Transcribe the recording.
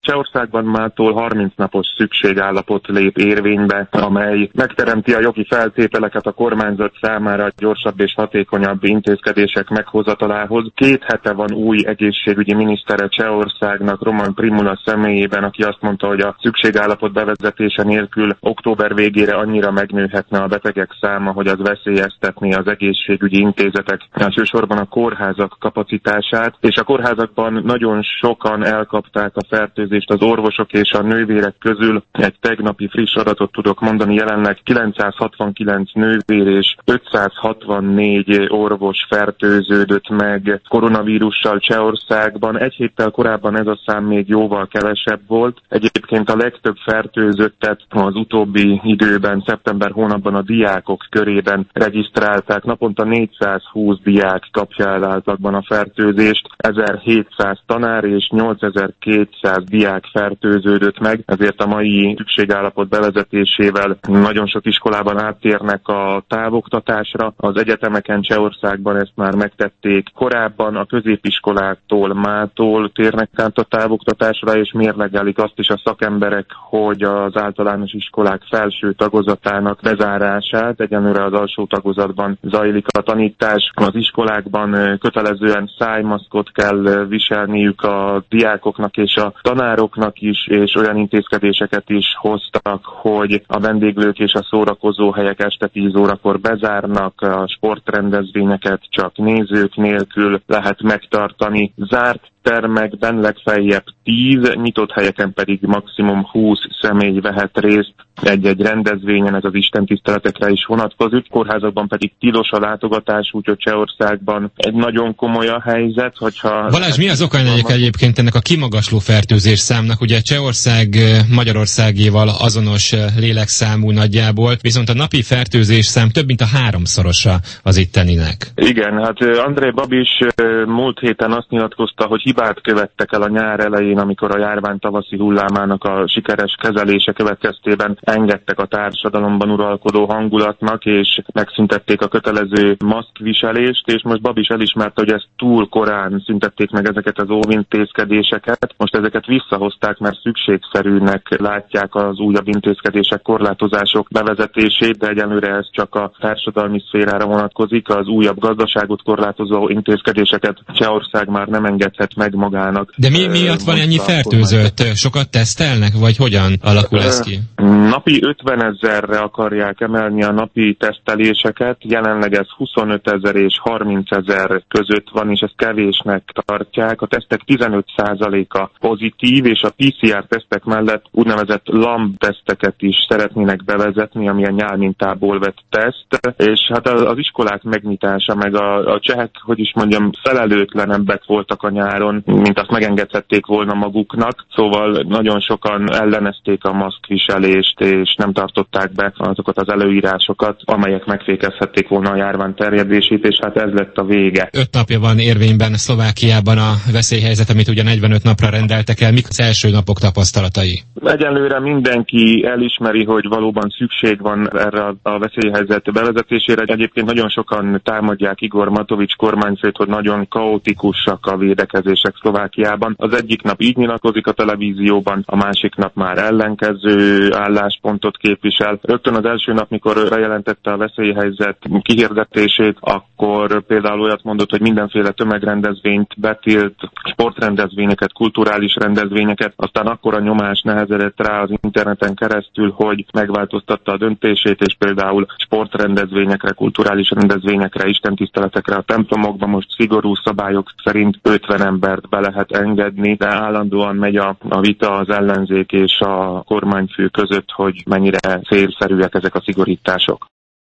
Csehországban mától 30 napos szükségállapot lép érvénybe, amely megteremti a jogi feltételeket a kormányzat számára gyorsabb és hatékonyabb intézkedések meghozatalához. 2 hete van új egészségügyi minisztere Csehországnak, Roman Primula személyében, aki azt mondta, hogy a szükségállapot bevezetése nélkül október végére annyira megnőhetne a betegek száma, hogy az veszélyeztetné az egészségügyi intézetek, elsősorban a kórházak kapacitását, és a kórházakban nagyon sokan elkapták a fertőzést az orvosok és a nővérek közül. Egy tegnapi friss adatot tudok mondani, jelenleg 969 nővér és 564 orvos fertőződött meg koronavírussal Csehországban. Egy héttel korábban ez a szám még jóval kevesebb volt. Egyébként a legtöbb fertőzöttet az utóbbi időben, szeptember hónapban a diákok körében regisztrálták. Naponta 420 diák kapja el átlagban a fertőzést, 1700 tanár és 8200 diák fertőződött meg, ezért a mai szükségállapot bevezetésével nagyon sok iskolában áttérnek a távoktatásra. Az egyetemeken Csehországban ezt már megtették korábban, a középiskoláktól mától térnek át a távoktatásra, és mérlegelik azt is a szakemberek, hogy az általános iskolák felső tagozatának bezárását, egyenlőre az alsó tagozatban zajlik a tanítás. Az iskolákban kötelezően szájmaszkot kell viselniük a diákoknak és a tanároknak is, és olyan intézkedéseket is hoztak, hogy a vendéglők és a szórakozóhelyek este 10 órakor bezárnak, a sportrendezvényeket csak nézők nélkül lehet megtartani, zárt termekben legfeljebb 10, nyitott helyeken pedig maximum 20 személy vehet részt egy-egy rendezvényen, ez az istentiszteletekre is vonatkozik. Kórházakban pedig tilos a látogatás, úgyhogy Csehországban egy nagyon komoly a helyzet, hogyha... Balázs, mi az oka egyébként ennek a kimagasló fertőzés számnak? Ugye Csehország Magyarországéval azonos lélekszámú nagyjából, viszont a napi fertőzés szám több mint a 3-szorosa az itteninek. Igen, hát Andrej Babis múlt héten azt nyilatkozta, hogy hibát követtek el a nyár elején, amikor a járvány tavaszi hullámának a sikeres kezelése következtében engedtek a társadalomban uralkodó hangulatnak, és megszüntették a kötelező maszkviselést, és most Babis elismerte, hogy ezt túl korán szüntették meg ezeket az óvintézkedéseket. Most ezeket visszahozták, mert szükségszerűnek látják az újabb intézkedések, korlátozások bevezetését, de egyelőre ez csak a társadalmi szférára vonatkozik. Az újabb gazdaságot korlátozó intézkedéseket Csehország már nem engedhet meg magának. De mi miatt van ennyi fertőzött? Sokat tesztelnek, vagy hogyan alakul ez ki? Napi 50 000-re akarják emelni a napi teszteléseket, jelenleg ez 25 000 és 30 000 között van, és ezt kevésnek tartják. A tesztek 15%-a pozitív, és a PCR tesztek mellett úgynevezett LAMB teszteket is szeretnének bevezetni, ami a nyálmintából vett teszt, és hát az iskolák megnyitása, meg a csehek, felelőtlenebbek voltak a nyáron, mint azt megengedhették volna maguknak, szóval nagyon sokan ellenezték a maszkviselést, és nem tartották be azokat az előírásokat, amelyek megfékezhették volna a járvány terjedését, és hát ez lett a vége. 5 napja van érvényben Szlovákiában a veszélyhelyzet, amit ugye 45 napra rendeltek el. Mik az első napok tapasztalatai? Egyelőre mindenki elismeri, hogy valóban szükség van erre a veszélyhelyzet bevezetésére. Egyébként nagyon sokan támadják Igor Matovics kormányfőt, hogy nagyon kaotikusak a védekezések Szlovákiában. Az egyik nap így nyilatkozik a televízióban, a másik nap már ellenkező álláspontot képvisel. Rögtön az első nap, mikor bejelentette a veszélyhelyzet kihirdetését, akkor például olyat mondott, hogy mindenféle tömegrendezvényt betilt, sportrendezvényeket, kulturális rendezvényeket, aztán akkora nyomás nehezedett rá az interneten keresztül, hogy megváltoztatta a döntését, és például sportrendezvényekre, kulturális rendezvényekre, istentiszteletekre a templomokban most szigorú szabályok szerint 50 embert be lehet engedni, de állandóan megy a vita az ellenzék és a kormányfő között, hogy mennyire célszerűek ezek a szigorítások.